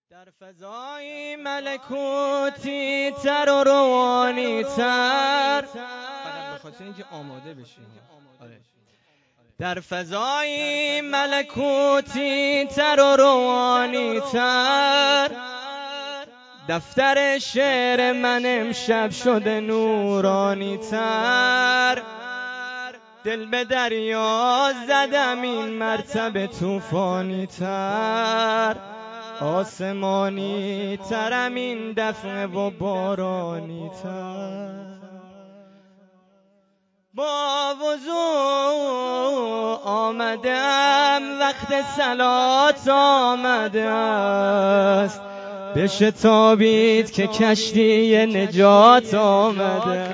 در فضای ملکوتی تر و روانی تر، فقط به خاطر اینکه آماده بشیم. آره. در فضای ملکوتی تر و روانی تر، دفتر شعر من امشب شده نورانی تر. دل به دریا زدم این مرتبه طوفانی تر، آسمانی ترم این دفعه و بارانی تر. با وضوع آمدم، وقت صلات آمده است، بشتابید که کشتی نجات آمده.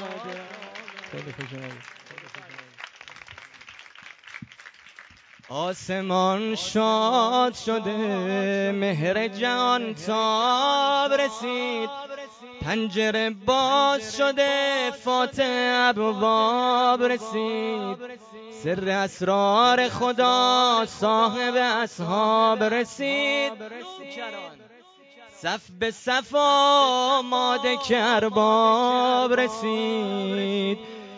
آسمان شاد شده، مهر جهان تاب رسید، پنجره باز شده، فاتح ابواب رسید، سر اسرار خدا صاحب اصحاب رسید، صف به صف آماده که ارباب رسید.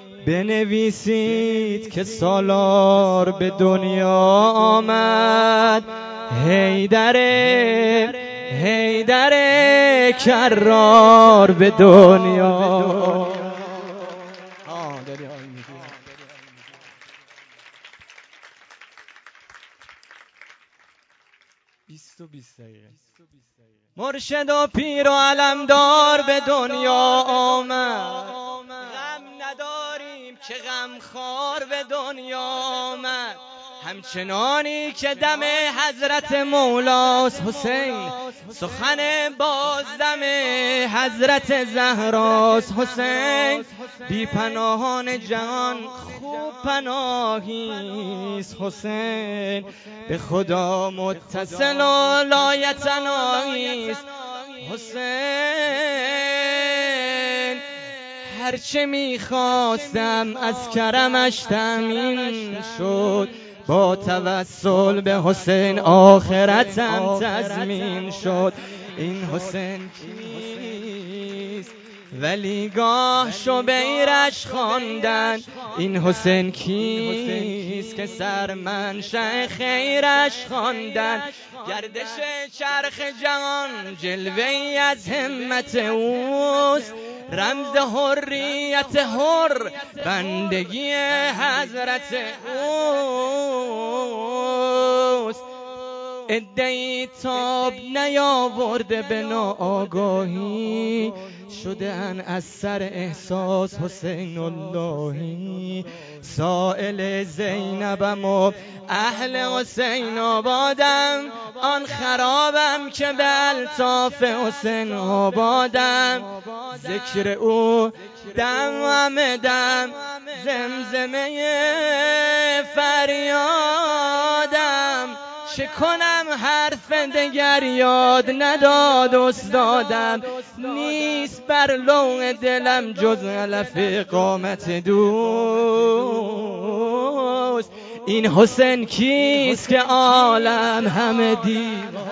بنویسید که سالار به دنیا آمد، حیدر کرار به دنیا. مرشد و پیر و علمدار به دنیا آمد، غم نداریم که غمخوار به دنیا آمد. همچنانی که دم حضرت مولاست حسین، سخن بازدم حضرت زهراست حسین. بی پناهان جهان خوب پناهیست حسین، به خدا متصل و لایتناهیست حسین. هرچه میخواستم از کرمش تأمین شد، با توسل به حسین آخرتم تضمین شد. این حسین کیست؟ ولیگاه شبیرش خواندن. این حسین کیست که سرمنشأ خیرش خواندن؟ گردش چرخ جهان جلوه‌ای از همت اوست، رمز حریت حر بندگی حضرت اوست. ادعی تاب نیاورده به ناآگاهی، شده ان از سر احساس حسین اللهی. سائل زینبم و اهل حسین آبادم، آن خرابم که به الطاف حسین آبادم. ذکر او دم همه دم، زمزمه فریادم. چه کنم حرف دگر یاد نداد استادم، نیست بر لوح دلم جز علف قامت دوست. این حسین کیست که عالم همه دیوانه؟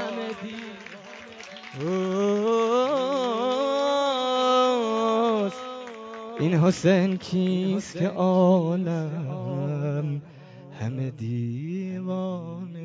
این حسین کیست که عالم همه دیوانه؟